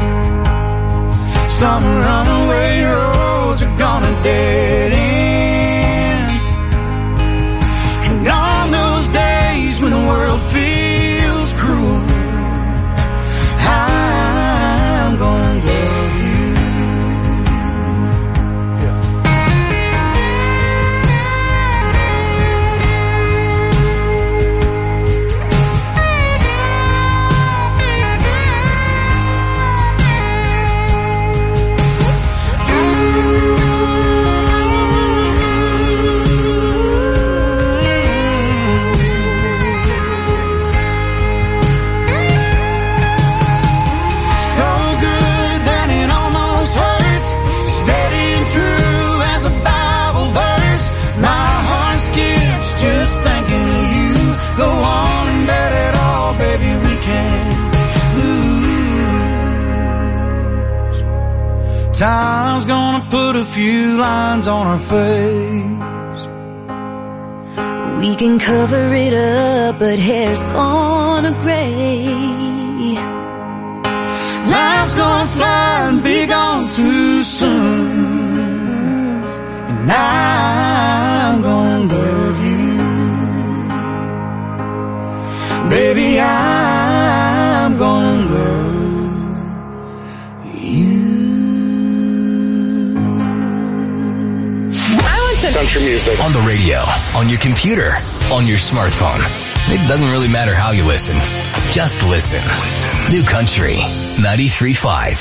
Some runaway roads are gonna dead end. And on those days when the world feels cruel, I'm gonna love you. Time's gonna put a few lines on our face. We can cover it up, but hair's gonna gray. Life's gonna fly and be gone too soon. And I'm gonna love you. Baby, I'm gonna love country music. On the radio, on your computer, on your smartphone. It doesn't really matter how you listen. Just listen. New Country 93.5.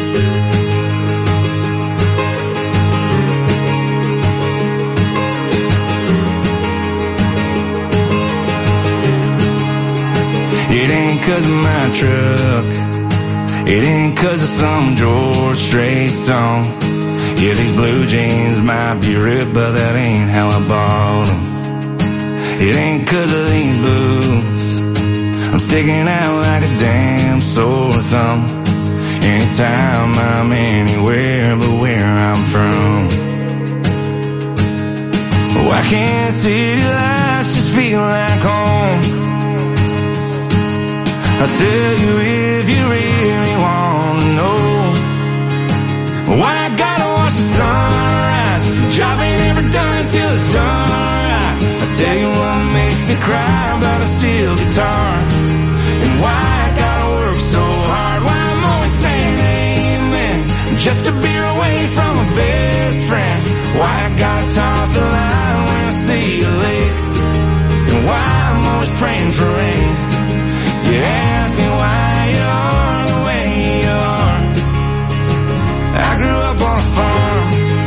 It ain't 'cause of my truck. It ain't 'cause of some George Strait song. Yeah, these blue jeans might be ripped, but that ain't how I bought them. It ain't 'cause of these boots. I'm sticking out like a damn sore thumb. Anytime I'm anywhere but where I'm from. Why can't city lights just feel like home? I'll tell you if you really want to know. Why I gotta watch the sunrise, job ain't ever done till it's done right. I tell you what makes me cry about a steel guitar, and why I gotta work so hard, why I'm always saying amen, just a beer away from a best friend. Why I gotta toss the line when I see a lake, and why I'm always praying for rain. You ask me why you are the way you are. I grew up on a farm.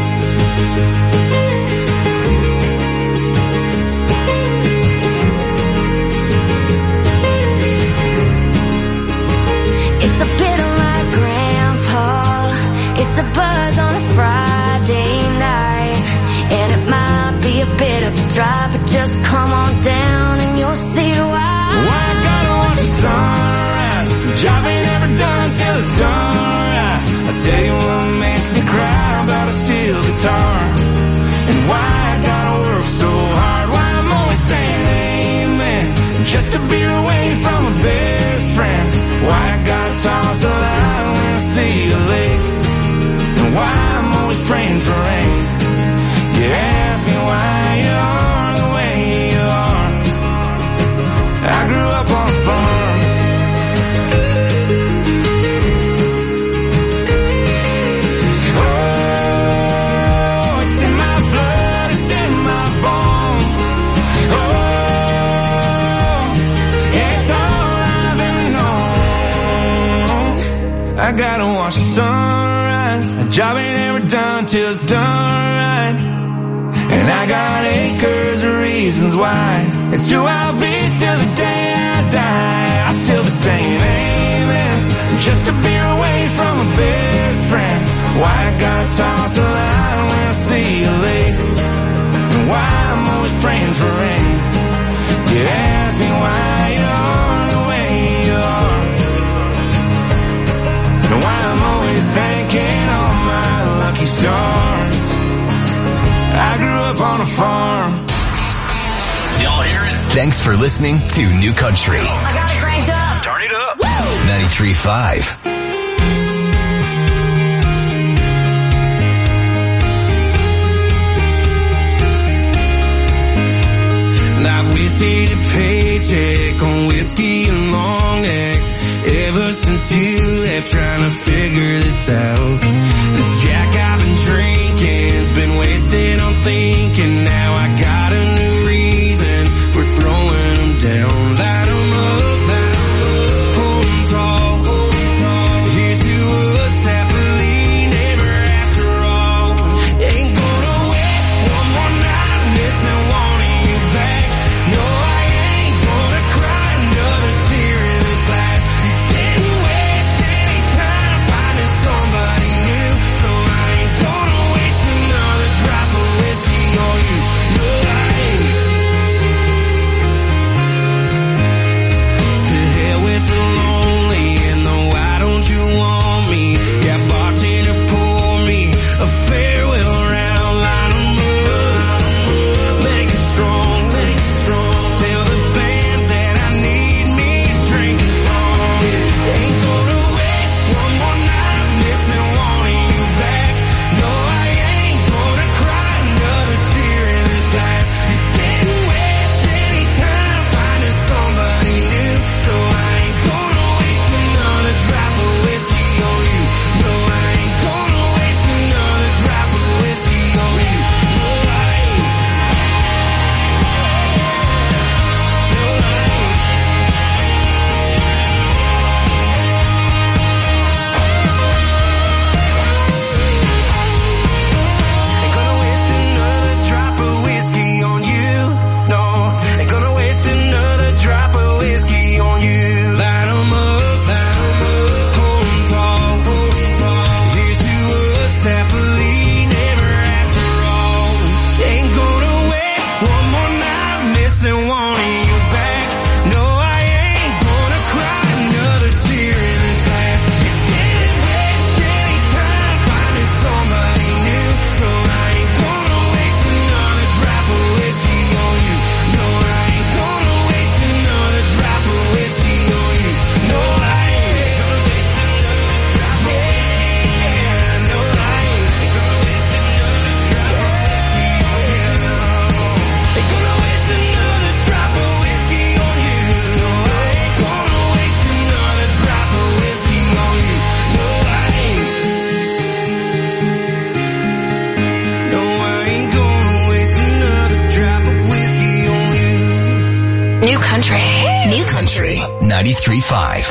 It's a bit like Grandpa. It's a buzz on a Friday night, and it might be a bit of a drive, but just come on down and you'll see why. Why I gotta watch the sunrise, job ain't ever done till it's done right. I tell you what makes me cry about a steel guitar, and why I gotta work so hard, why I'm always saying amen, just a beer away from a best friend. Why I gotta toss the line when I see a lake, and why I'm always praying for rain. You ask me why you are the way you are. I grew up on a farm. Oh, it's in my blood, it's in my bones. Oh, it's all I've ever known. I gotta watch the sunrise, a job ain't ever done till it's done right. And I got acres of reasons why. It's who I'll be till the day I die. I'll still be saying amen, just a beer away from a best friend. Why I gotta toss the line when I see a lake, and why I'm always praying for rain. You ask me why you are the way you are, and why I'm always thanking all my lucky stars. I grew up on a farm. Y'all hear it? Thanks for listening to New Country. 93.5. I've wasted a paycheck on whiskey and long necks ever since you left, trying to figure this out. This Jack I've been drinking's been wasted on thinking. Now I got a new reason for throwing them down. Light 'em up, hold 'em tall. Here's to us happily never after all. Ain't gonna waste one more night missing wanting you back. No, I ain't gonna cry another tear in this glass. You didn't waste any time finding somebody new, so I ain't gonna waste another drop of whiskey on you. No, I ain't. To hell with the lonely and the why don't you want me? Yeah, bartender, pour me a farewell round. Line 'em up, make it strong, make it strong. Tell the band that I need me a drink of song. Ain't gonna waste one more night missing wanting you back. No, I ain't gonna cry another tear in this glass. You didn't waste any time finding somebody new, so I ain't gonna waste another drop of whiskey on you. No, I ain't gonna waste another drop of whiskey on you. No, I ain't. Ain't gonna waste another drop of whiskey on you. No, ain't gonna waste another drop of whiskey on you. Light 'em up, hold 'em tall. Here's to us happily never after all. Ain't gonna waste one more night missing wanting you back. No, I ain't gonna cry another tear in this glass. You didn't waste any time finding somebody new, so I ain't gonna waste another drop of whiskey on you. No, I ain't gonna waste another drop of whiskey on you. No, I ain't gonna waste another drop of whiskey. Yeah, no, I ain't gonna waste another drop of whiskey on you. Ain't gonna waste another drop of whiskey on you. No, I ain't gonna waste another drop of whiskey on you. No, I ain't. No, I ain't gonna waste another drop of whiskey on you. New country. New Country 93.5.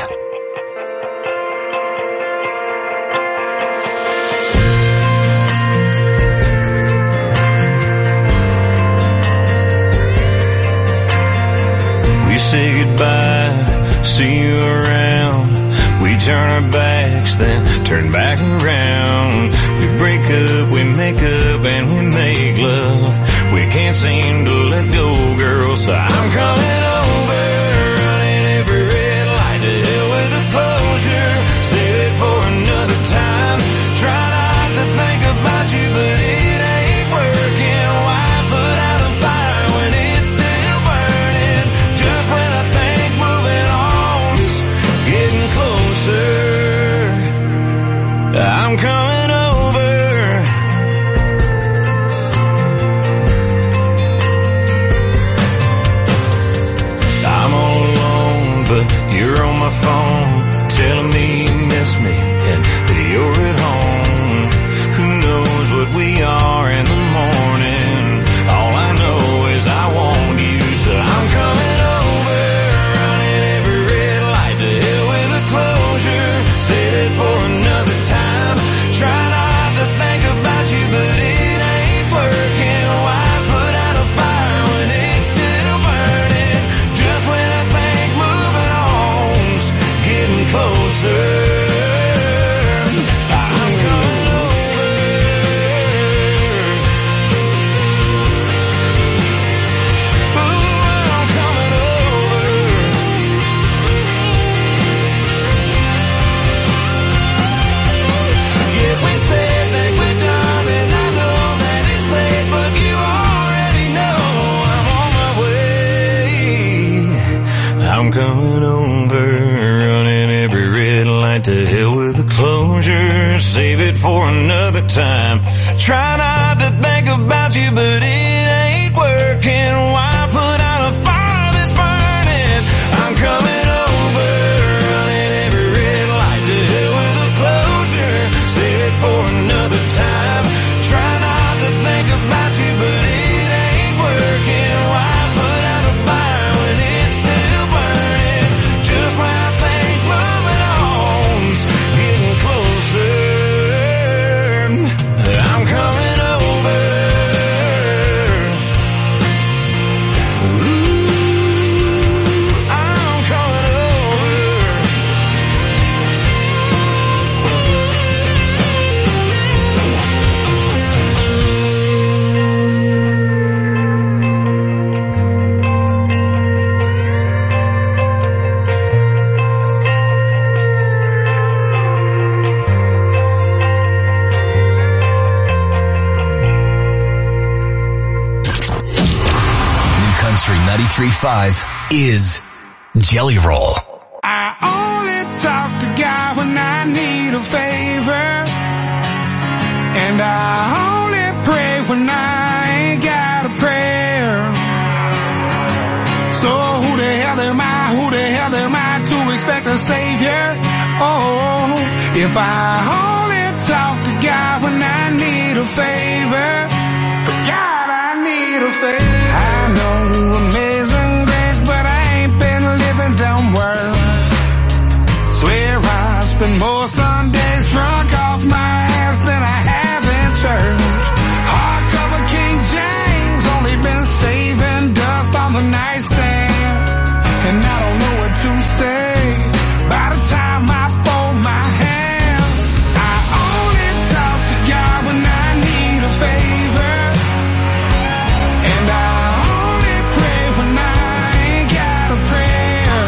We say goodbye, see you around. We turn our backs, then turn back around. We break up, we make up, and we make love. We can't seem to let go, girl, so I'm coming over, running every red light to hell with for another time. Try not to think about you, but it ain't working. Why put out a fire that's burning? I'm coming over, running every red light to hell with a closure. Save it for another time. Try not to think about you, but it ain't working. Why put out a fire when it's still burning? Just when I think moving on's getting closer, I'm coming over. Ooh, I'm coming over. New Country 93.5 is Jelly Roll. I only talk to God when I need a favor, and I only pray when I ain't got a prayer. So who the hell am I? Who the hell am I to expect a savior? Oh, if I only talk to God when I need a favor, God, I need a favor. I know amazing grace, but I ain't been living them words. Swear I spend more Sundays drunk off my ass than I have in church. Hardcover King James, only been saving dust on the nightstand, and I don't know what to say by the time I fold my hands. I only talk to God when I need a favor, and I only pray when I ain't got a prayer.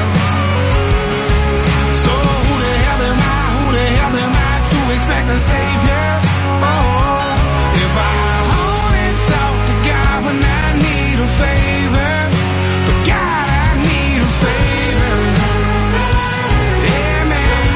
So who the hell am I? Who the hell am I to expect a savior? Oh, if I only talk to God when I need a favor, but God, I need a favor. Amen.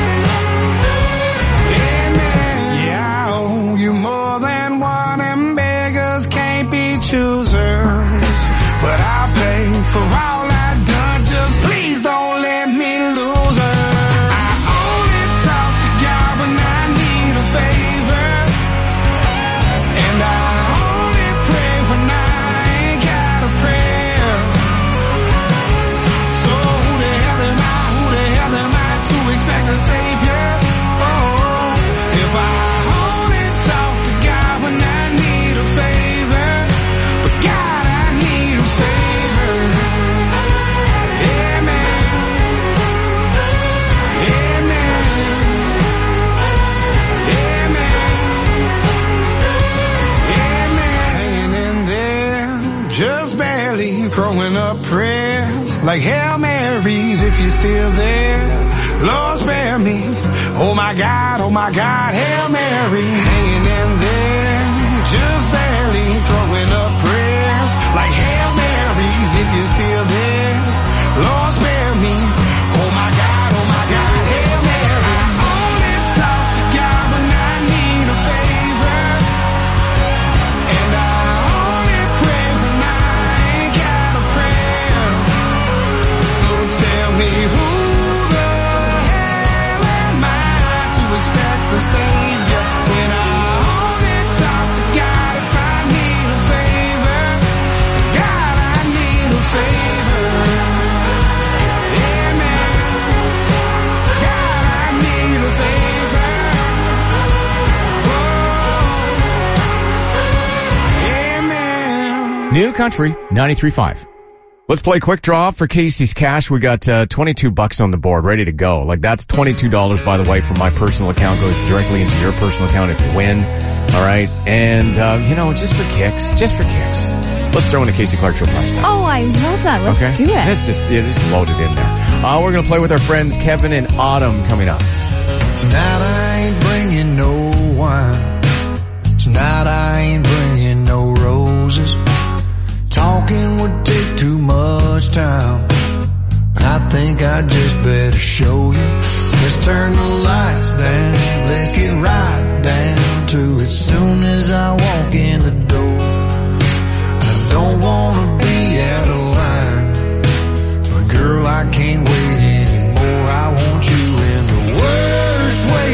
Amen. Yeah, I owe you more than one, and beggars can't be choosers. But I'll pay for all I've done, just please don't let me lose her. I only talk to God when I need a favor, and I only pray when I ain't got a prayer. So who the hell am I? Who the hell am I to expect a savior? Oh, if I only talk to God when I need a favor, but God, I need a favor. Amen. Amen. Amen. Amen. Hanging in there, just barely throwing up prayers like Hail Marys if you're still there. Lord, spare me. Oh my God, Hail Mary. Hanging in there, just barely throwing up prayers like Hail Marys if you're still there. Lord, spare me. Oh my God, Hail Mary. I only talk to God when I need a favor, and I only pray when I ain't got a prayer. So tell me who the hell am I to expect the savior when I only talk to God if I need a favor? God, I need a favor. Amen. God, I need a favor. Whoa. Amen. New Country 93.5. Let's play quick draw for Casey's Cash. We got $22 on the board, ready to go. Like, that's $22, by the way, from my personal account. Goes directly into your personal account if you win. All right. And, just for kicks. Let's throw in a Casey Clark Show prize pack. Oh, I love that. Let's do it. It's just loaded in there. We're going to play with our friends Kevin and Autumn coming up. Tonight I ain't bringing no wine. Tonight I ain't bringing no roses. Talking would take too much time. I think I just better show you. Let's turn the lights down. Let's get right down as soon as I walk in the door. I don't wanna be out of line, but girl, I can't wait anymore. I want you in the worst way.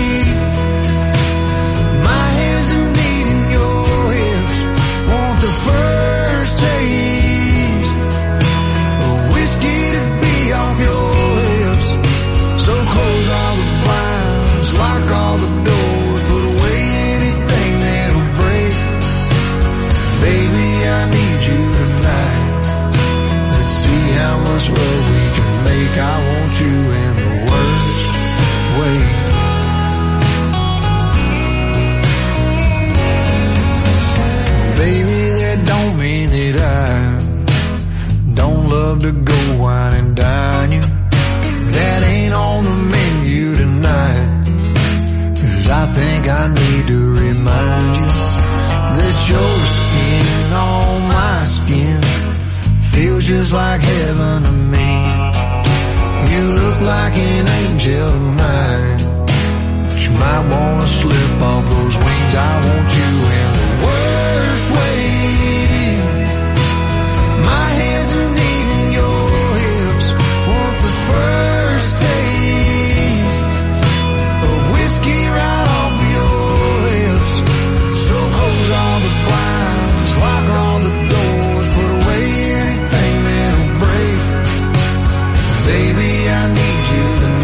My hands are needing your hips, want the first taste of whiskey to be off your lips. So close all the blinds, lock all the doors, put away anything that'll break. Baby, I need you tonight. Let's see how much love we can make. I want you in the worst way. Baby, that don't mean that I don't love to go wine and dine you. That ain't on the menu tonight. 'Cause I think I need to remind you that your skin on my skin feels just like heaven to me. You look like an angel tonight.